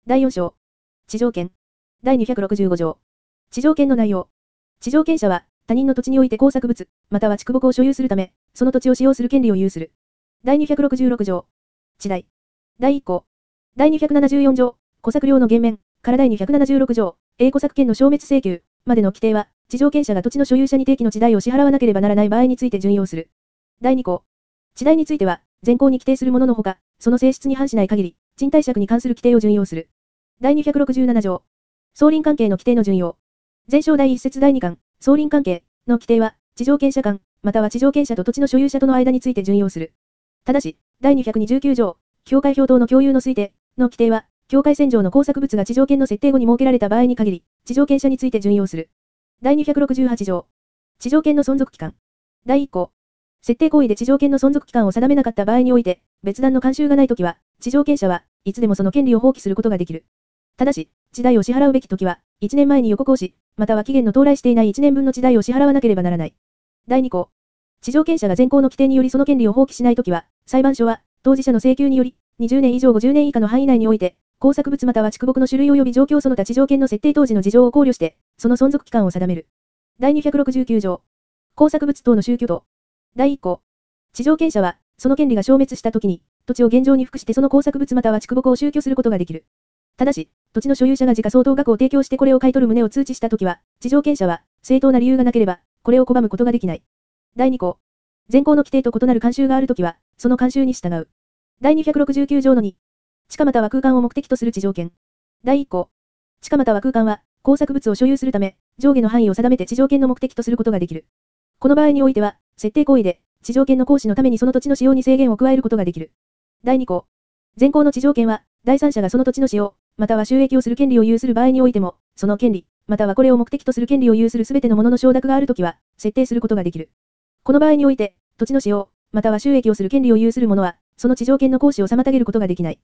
第4章。地上権。第265条。地上権の内容。地上権者は、他人の土地において工作物、または畜牧を所有するため、その土地を使用する権利を有する。第266条。地代。第1項。第274条。戸作料の減免、から第276条。戸作権の消滅請求、までの規定は、地上権者が土地の所有者に定期の地代を支払わなければならない場合について準用する。第2項。地代については、前項に規定するもののほか、その性質に反しない限り、賃貸借に関する規定を準用する。第267条。相鄰関係の規定の準用。前章第1節第2巻、相鄰関係の規定は、地上権者間、または地上権者と土地の所有者との間について準用する。ただし、第229条、境界表等の共有の推定の規定は、境界線上の工作物が地上権の設定後に設けられた場合に限り、地上権者について準用する。第268条。地上権の存続期間。第1項。設定行為で地上権の存続期間を定めなかった場合において、別段の慣習がないときは、地上権者はいつでもその権利を放棄することができる。ただし、地代を支払うべきときは、1年前に予告をし、または期限の到来していない1年分の地代を支払わなければならない。第2項。地上権者が前項の規定によりその権利を放棄しないときは、裁判所は、当事者の請求により、20年以上50年以下の範囲内において、工作物または畜牧の種類及び状況その他地上権の設定当時の事情を考慮して、その存続期間を定める。第269条。工作物等の収拠等。第1項。地上権者は、その権利が消滅したときに、土地を現状に服してその工作物または畜牧を収拠することができる。ただし、土地の所有者が時価相当額を提供してこれを買い取る旨を通知したときは、地上権者は、正当な理由がなければ、これを拒むことができない。第2項。前項の規定と異なる慣習があるときは、その慣習に従う。第269条の2。地下または空間を目的とする地上権。第1項。地下または空間は、工作物を所有するため、上下の範囲を定めて地上権の目的とすることができる。この場合においては、設定行為で、地上権の行使のためにその土地の使用に制限を加えることができる。第2項。前項の地上権は、第三者がその土地の使用、または収益をする権利を有する場合においても、その権利、またはこれを目的とする権利を有するすべてのものの承諾があるときは、設定することができる。この場合において、土地の使用、または収益をする権利を有する者は、その地上権の行使を妨げることができない。